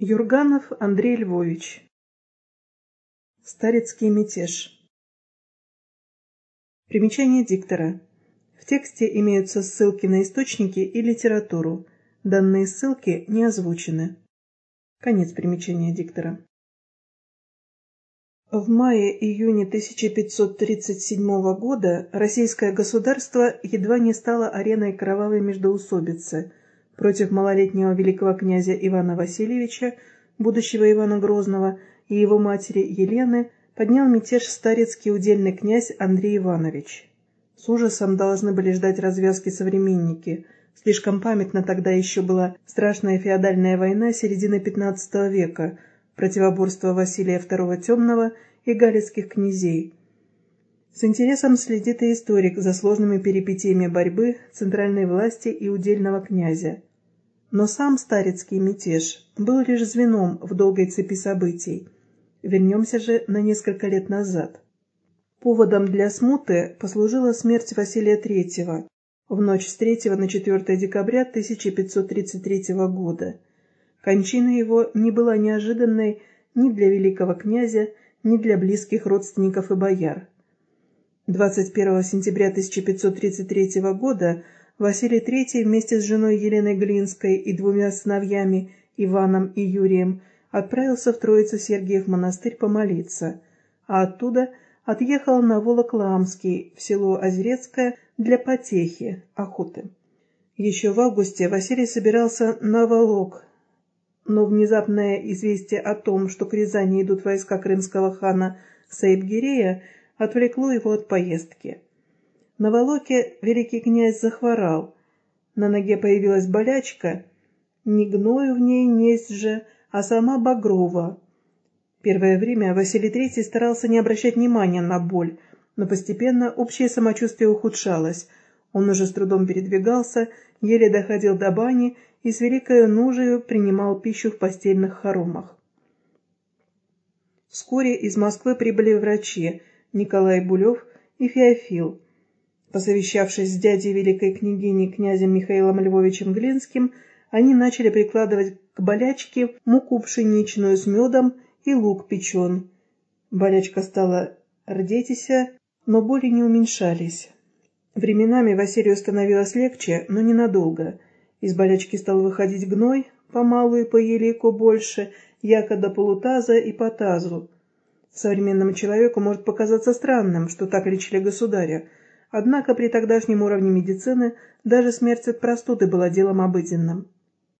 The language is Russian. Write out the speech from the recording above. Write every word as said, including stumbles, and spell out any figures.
Юрганов Андрей Львович. Старецкий мятеж. Примечание диктора. В тексте имеются ссылки на источники и литературу. Данные ссылки не озвучены. Конец примечания диктора. В мае-июне тысяча пятьсот тридцать седьмого года российское государство едва не стало ареной кровавой междоусобицы против малолетнего великого князя Ивана Васильевича, будущего Ивана Грозного, и его матери Елены, поднял мятеж старецкий удельный князь Андрей Иванович. С ужасом должны были ждать развязки современники. Слишком памятна тогда еще была страшная феодальная война середины пятнадцатого века, противоборство Василия второго Темного и галицких князей. С интересом следит и историк за сложными перипетиями борьбы центральной власти и удельного князя. Но сам старецкий мятеж был лишь звеном в долгой цепи событий. Вернемся же на несколько лет назад. Поводом для смуты послужила смерть Василия третьего в ночь с третьего на четвёртое декабря тысяча пятьсот тридцать третьего года. Кончина его не была неожиданной ни для великого князя, ни для близких родственников и бояр. двадцать первого сентября тысяча пятьсот тридцать третьего года Василий третий вместе с женой Еленой Глинской и двумя сыновьями Иваном и Юрием отправился в Троице-Сергиев монастырь помолиться, а оттуда отъехал на Волоколамский в село Озерецкое для потехи, охоты. Еще в августе Василий собирался на Волок, но внезапное известие о том, что к Рязани идут войска крымского хана Саибгирея, отвлекло его от поездки. На Волоке великий князь захворал, на ноге появилась болячка, не гною в ней несть же, а сама багрова. Первое время Василий третий старался не обращать внимания на боль, но постепенно общее самочувствие ухудшалось. Он уже с трудом передвигался, еле доходил до бани и с великою нужею принимал пищу в постельных хоромах. Вскоре из Москвы прибыли врачи Николай Булев и Феофил. Посовещавшись с дядей великой княгини князем Михаилом Львовичем Глинским, они начали прикладывать к болячке муку пшеничную с медом и лук печен. Болячка стала рдетися, но боли не уменьшались. Временами Василию становилось легче, но ненадолго. Из болячки стал выходить гной, помалу и по елику больше, яко до полутаза и по тазу. Современному человеку может показаться странным, что так лечили государя, однако при тогдашнем уровне медицины даже смерть от простуды была делом обыденным.